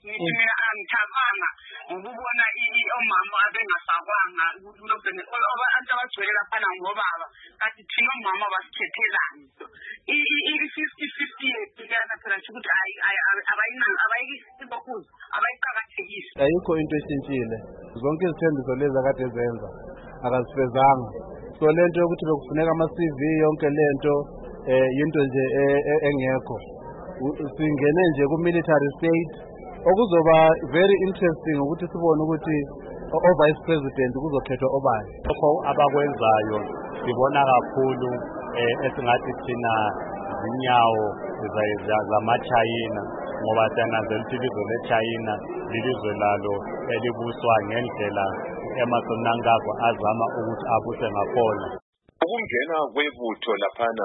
Mina angithabanga ngokubona omama abengasakwanga ukuthi abantu abagcwele laphana ngobaba kanti thina omama basithethelani. I-50-50 yethu phela ukuthi abayikisibokuza abayiqakathekisi. Ayikho into eshintshile. Zonke izithembiso lezi akade zenza akazifezanga. So lento yokuthi bekufuneka ama-CV yonke lento yinto nje engekho. Singene nje ku-military state okuzoba very interesting ukuthi sibone ukuthi o-vice president kuzokhethwa obani. Lokho abakwenzayo sibona kakhulu esingathi thina zinyawo zama-China ngoba siyananzela ukuthi ilizwe le-China lilizwe lalo elibuswa ngendlela Emmerson Mnangagwa azama ukuthi abuse ngakhona. Ukungena kwebutho laphana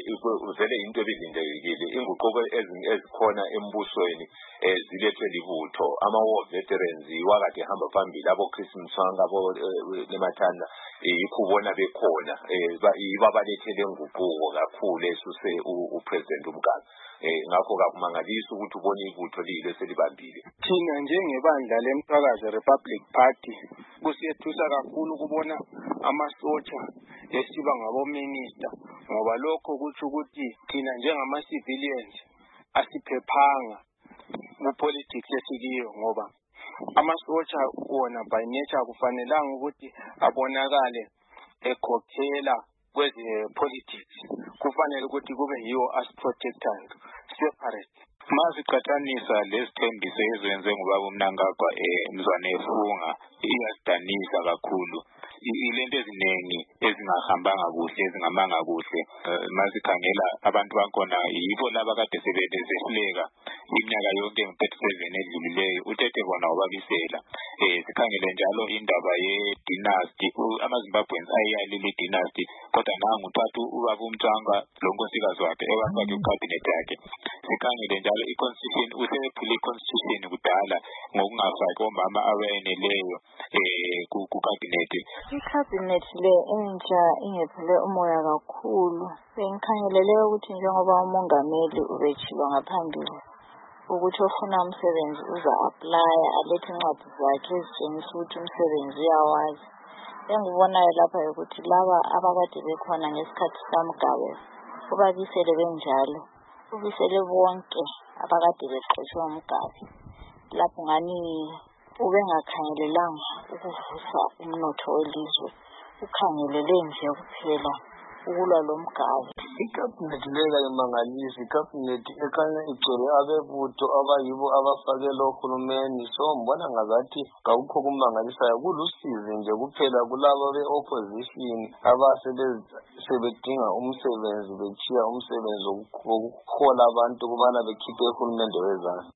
vele into ebilindelekile. Inguquko ezikhona embusweni zilethwe libutho. Ama-war veterans wakade hamba phambili abo-Chris Mswanga abo-Nemathanda yikho ubona bekhona babalethele nguquko kakhulu esuse upresident uMgaba. Ngakho kakumangalisa ukuthi ubone ibutho lilo selibambile. Thina njengebandla leMswakazi Republic Party kusiyethusa kakhulu kubona amasotsha esiba ngabo-minister ngoba lokho kuthi ukuthi thina njengama-civilians asiphephanga ku-politics esikiyo ngoba amasotsha wona by nature kufanelanga ukuthi abonakale ekhokhela kweze-politics. Kufanele ukuthi kube yiwo asiprotectayo separate. Masiqhathanisa lesithembiso ezenze ngubaba uMnangagwa emzwane efunga iyasidanisa kakhulu. Ilento eziningi ezingahambanga kuhle ezingamanga kuhle. Masikhangela abantu bankona yibo laba kade sebehluleka iminyaka yonke nge-37 edlulileyo uthethe bona ubabisela. Sikhangele njalo indaba ye-dynasty amaZimbabweans ayiyalile dynasty kodwa nangu uthathu ubaba uMthwanga lo nkosikazi wakhe ewafake ucabinet yakhe. Sikhangele njalo i-constitution usephule i-constitution kudala ngokungafaki omama abayeneleyo ku-cabinet. I-cabinet le entsha ingephele umoya kakhulu. Bengikhangelele ukuthi njengoba umongameli ubetshilo ngaphambili ukuthi ofuna umsebenzi uza-aplya alethe incwadi zakhe ezitshengisa ukuthi umsebenzi uyawazi. Engibonayo lapha ukuthi laba abakade bekhona ngesikhathi sikaMgabe ubabisele benjalo. Ubisele bonke abakade beqotshwe uMgabe. Lapho ngani ubengakhangelelanga ukuvusa umnotho welizwe. Ukhangelele nje kuphela ukulwa loMgabe. I-cabinet le kayimangalisi, i-cabinet ekhanya igcwele abebutho abayibo abafakela uhulumeni. So mbona ngazathi kakukho kumangalisayo, kulusizi nje kuphela kulabo be-opposition abasebedinga umsebenzi bechiya umsebenzi wokuhola abantu kubana bekhiphe uhulumende wezandla.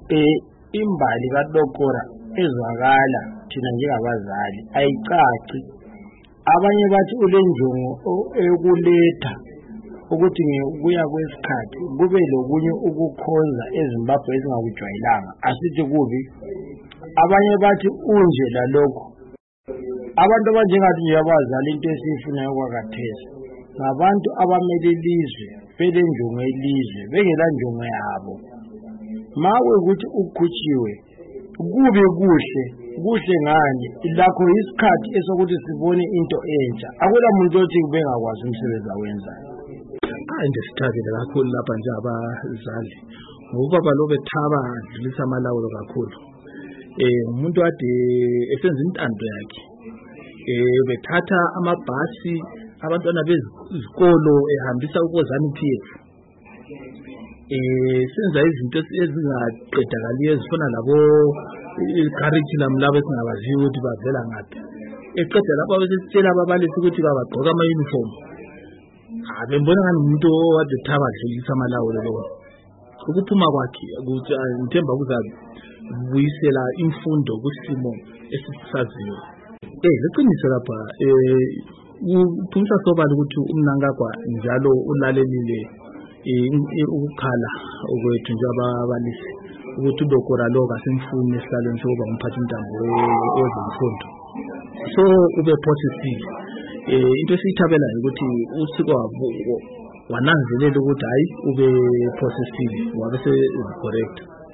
Imbali kaDokora ezwakala thina njengabazali ayicaci. Abanye bathi ulenjongo ekuletha ukuthi ngekuya kwesikhathi kube lokunye ukukhonza eZimbabwe ezingakujwayelanga asithi kubi. Abanye bathi unje lalokho. Abantu abanjengathi nje abazali into esifunayo kwakathesi ngabantu abamele ilizwe bele njongo elizwe bengela njongo yabo. Mawe ukuthi ukhutshiwe kube kuhle ngani lakho isikhathi esokuthi sibone into entsha. Akula muntu othi kubengakwazi umsebenzi awenzayo. Ndisithabile kakhulu lapha nje abazali ngoba balo bethaba dlulisa amalawulo kakhulu. Umuntu ade esenza intando yakhe. Bethatha amabhasi abantwana bezikolo ehambisa ukozana PF. Senza izinto ezingaqedakaliyo ezifana labo curriculum labo esingabaziyo ukuthi bavela ngaphi. Eqeda lapho besitshela ababalisi ukuthi babagqoka ama-uniform. Bembona ngani umuntu owade thaba dlulisa amalawulo lo. Ukuphuma kwakhe ukuthi ngithemba kuzabuyisela imfundo kusimo esisaziyo. Liqiniso lapha uphumisa sobala ukuthi uMnangagwa njalo ulalelile ukukhala okwethu njengababalisi ukuthi uDokora lo kasemfuni esihlalweni sokuba umphathi intambo wezemfundo. So ube positive. Into esiyithabelayo ukuthi usiko wananzelela ukuthi hayi ube positive wabe se correct.